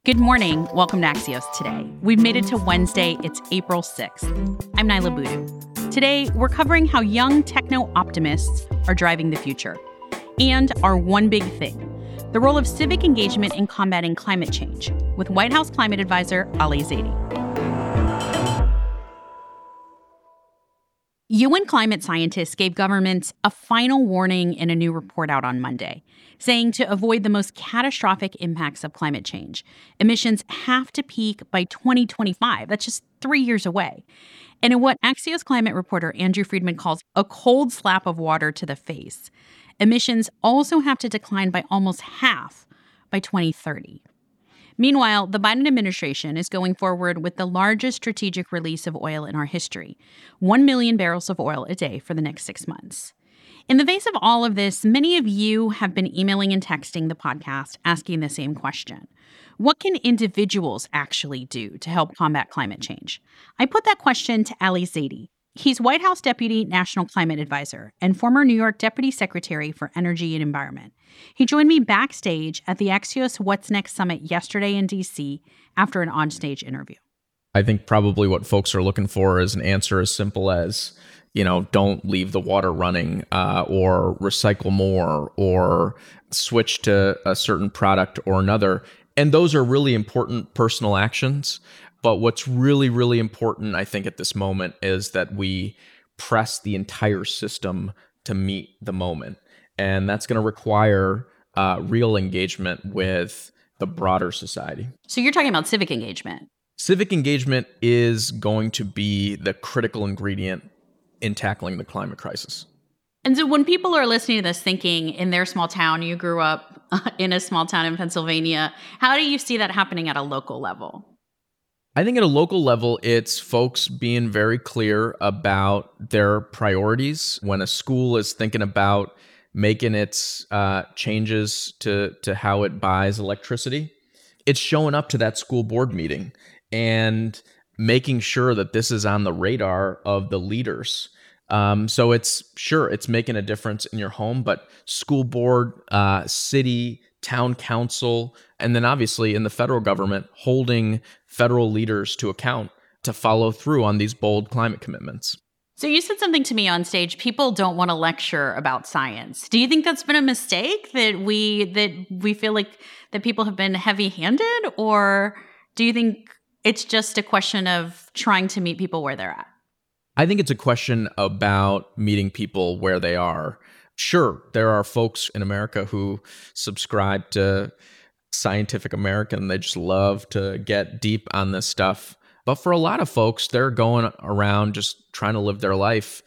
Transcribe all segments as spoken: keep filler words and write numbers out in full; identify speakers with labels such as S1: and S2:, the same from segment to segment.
S1: Good morning. Welcome to Axios Today. We've made it to Wednesday. It's April sixth. I'm Nyla Boodoo. Today, we're covering how young techno-optimists are driving the future. And our one big thing, the role of civic engagement in combating climate change, with White House climate advisor Ali Zaidi. U N climate scientists gave governments a final warning in a new report out on Monday, saying to avoid the most catastrophic impacts of climate change, emissions have to peak by twenty twenty-five. That's just three years away. And in what Axios climate reporter Andrew Friedman calls a cold slap of water to the face, emissions also have to decline by almost half by twenty thirty. Meanwhile, the Biden administration is going forward with the largest strategic release of oil in our history, one million barrels of oil a day for the next six months. In the face of all of this, many of you have been emailing and texting the podcast asking the same question. What can individuals actually do to help combat climate change? I put that question to Ali Zaidi. He's White House Deputy National Climate Advisor and former New York Deputy Secretary for Energy and Environment. He joined me backstage at the Axios What's Next Summit yesterday in D C after an onstage interview.
S2: I think probably what folks are looking for is an answer as simple as, you know, don't leave the water running uh, or recycle more or switch to a certain product or another. And those are really important personal actions. But what's really, really important, I think, at this moment is that we press the entire system to meet the moment. And that's going to require uh, real engagement with the broader society.
S1: So you're talking about civic engagement.
S2: Civic engagement is going to be the critical ingredient in tackling the climate crisis.
S1: And so when people are listening to this thinking in their small town, you grew up in a small town in Pennsylvania, how do you see that happening at a local level?
S2: I think at a local level, it's folks being very clear about their priorities. When a school is thinking about making its uh, changes to, to how it buys electricity, it's showing up to that school board meeting and making sure that this is on the radar of the leaders. Um, so it's sure it's making a difference in your home, but school board, uh, city, town council, and then obviously in the federal government, holding federal leaders to account to follow through on these bold climate commitments.
S1: So you said something to me on stage. People don't want to lecture about science. Do you think that's been a mistake, that we that we feel like that people have been heavy-handed, or do you think it's just a question of trying to meet people where they're at?
S2: I think it's a question about meeting people where they are. Sure, there are folks in America who subscribe to Scientific American. They just love to get deep on this stuff. But for a lot of folks, they're going around just trying to live their life.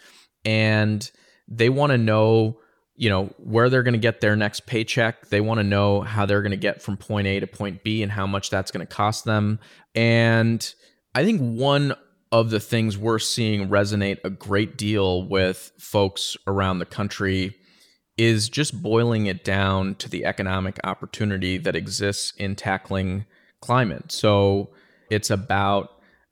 S2: And they want to know, you know, where they're going to get their next paycheck. They want to know how they're going to get from point A to point B and how much that's going to cost them. And I think one of the things we're seeing resonate a great deal with folks around the country is just boiling it down to the economic opportunity that exists in tackling climate. So it's about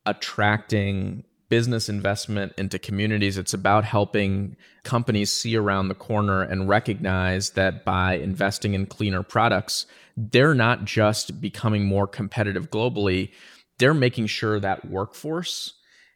S2: attracting business investment into communities. It's about helping companies see around the corner and recognize that by investing in cleaner products, they're not just becoming more competitive globally, they're making sure that workforce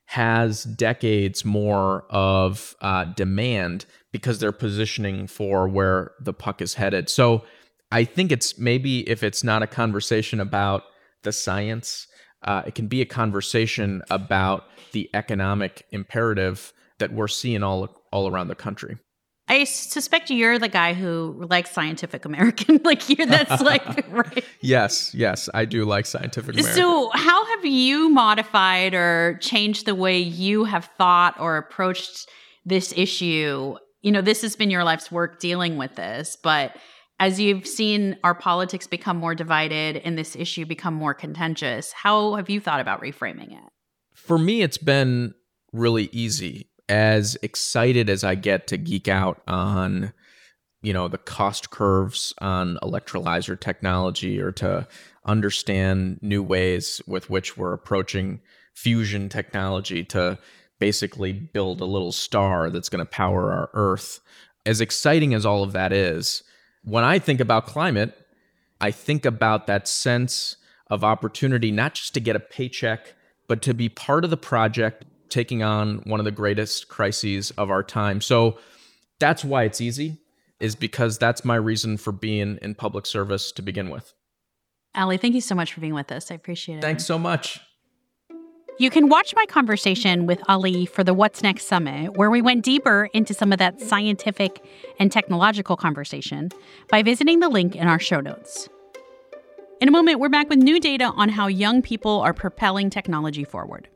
S2: has decades more of uh, demand because they're positioning for where the puck is headed. So I think it's maybe if it's not a conversation about the science, uh, it can be a conversation about the economic imperative that we're seeing all all around the country.
S1: I suspect you're the guy who likes Scientific American. Like you're that's like right.
S2: Yes, yes, I do like Scientific American.
S1: So how have you modified or changed the way you have thought or approached this issue? You know, this has been your life's work dealing with this, but as you've seen our politics become more divided and this issue become more contentious, how have you thought about reframing it?
S2: For me, it's been really easy. As excited as I get to geek out on, you know, the cost curves on electrolyzer technology or to understand new ways with which we're approaching fusion technology to basically build a little star that's going to power our Earth. As exciting as all of that is, when I think about climate, I think about that sense of opportunity, not just to get a paycheck, but to be part of the project, taking on one of the greatest crises of our time. So that's why it's easy, is because that's my reason for being in public service to begin with.
S1: Ali, thank you so much for being with us. I appreciate it.
S2: Thanks so much.
S1: You can watch my conversation with Ali for the What's Next Summit, where we went deeper into some of that scientific and technological conversation, by visiting the link in our show notes. In a moment, we're back with new data on how young people are propelling technology forward.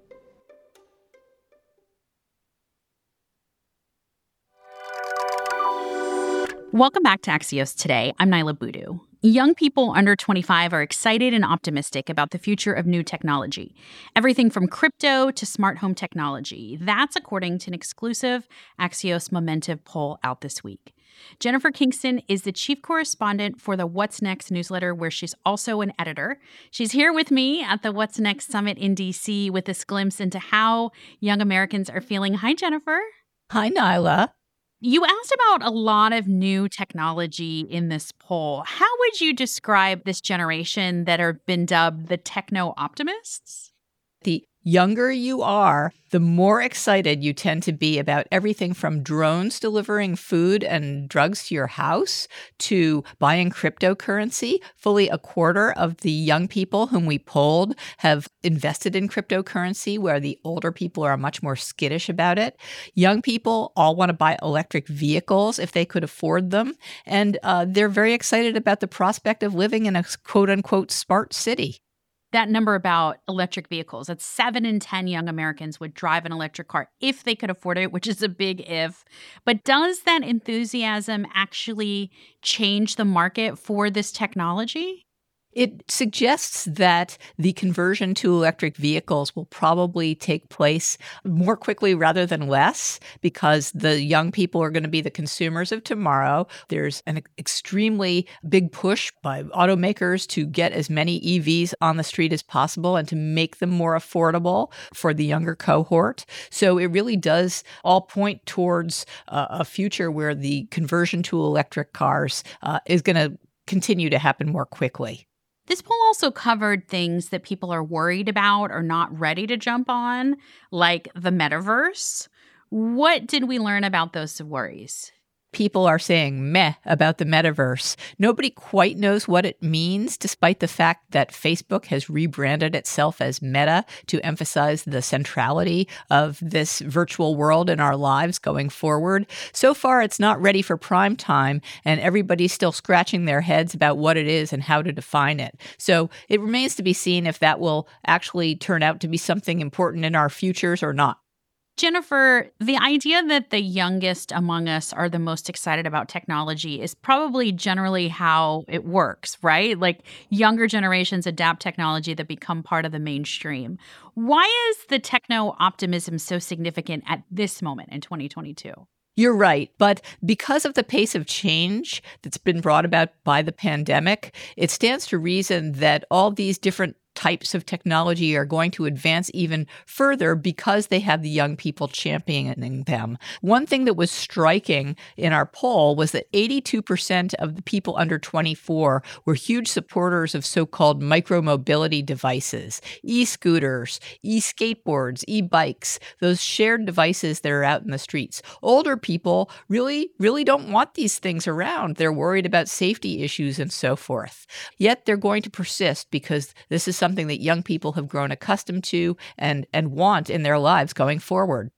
S1: Welcome back to Axios Today. I'm Naila Boodoo. Young people under twenty-five are excited and optimistic about the future of new technology. Everything from crypto to smart home technology. That's according to an exclusive Axios Momentive poll out this week. Jennifer Kingston is the chief correspondent for the What's Next newsletter, where she's also an editor. She's here with me at the What's Next Summit in D C with this glimpse into how young Americans are feeling. Hi, Jennifer.
S3: Hi, Naila.
S1: You asked about a lot of new technology in this poll. How would you describe this generation that have been dubbed the techno-optimists?
S3: The younger you are, the more excited you tend to be about everything from drones delivering food and drugs to your house to buying cryptocurrency. Fully a quarter of the young people whom we polled have invested in cryptocurrency, where the older people are much more skittish about it. Young people all want to buy electric vehicles if they could afford them. And uh, they're very excited about the prospect of living in a quote-unquote smart city.
S1: That number about electric vehicles, that's seven in ten young Americans would drive an electric car if they could afford it, which is a big if. But does that enthusiasm actually change the market for this technology?
S3: It suggests that the conversion to electric vehicles will probably take place more quickly rather than less, because the young people are going to be the consumers of tomorrow. There's an extremely big push by automakers to get as many E Vs on the street as possible and to make them more affordable for the younger cohort. So it really does all point towards uh, a future where the conversion to electric cars uh, is going to continue to happen more quickly.
S1: This poll also covered things that people are worried about or not ready to jump on, like the metaverse. What did we learn about those worries?
S3: People are saying meh about the metaverse. Nobody quite knows what it means, despite the fact that Facebook has rebranded itself as Meta to emphasize the centrality of this virtual world in our lives going forward. So far, it's not ready for prime time, and everybody's still scratching their heads about what it is and how to define it. So it remains to be seen if that will actually turn out to be something important in our futures or not.
S1: Jennifer, the idea that the youngest among us are the most excited about technology is probably generally how it works, right? Like younger generations adapt technology that become part of the mainstream. Why is the techno-optimism so significant at this moment in twenty twenty-two?
S3: You're right. But because of the pace of change that's been brought about by the pandemic, it stands to reason that all these different types of technology are going to advance even further because they have the young people championing them. One thing that was striking in our poll was that eighty-two percent of the people under twenty-four were huge supporters of so-called micromobility devices, e-scooters, e-skateboards, e-bikes, those shared devices that are out in the streets. Older people really, really don't want these things around. They're worried about safety issues and so forth. Yet they're going to persist because this is something that young people have grown accustomed to and, and want in their lives going forward.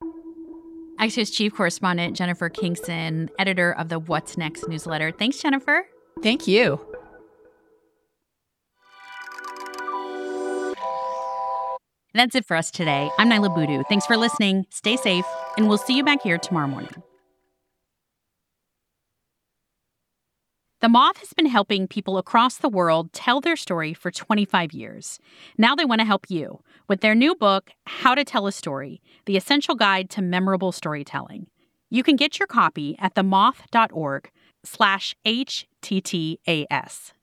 S1: Axios Chief Correspondent Jennifer Kingston, editor of the What's Next newsletter. Thanks, Jennifer.
S3: Thank you.
S1: That's it for us today. I'm Naila Boodoo. Thanks for listening. Stay safe, and we'll see you back here tomorrow morning. The Moth has been helping people across the world tell their story for twenty-five years. Now they want to help you with their new book, How to Tell a Story, The Essential Guide to Memorable Storytelling. You can get your copy at themoth.org slash HTTAS.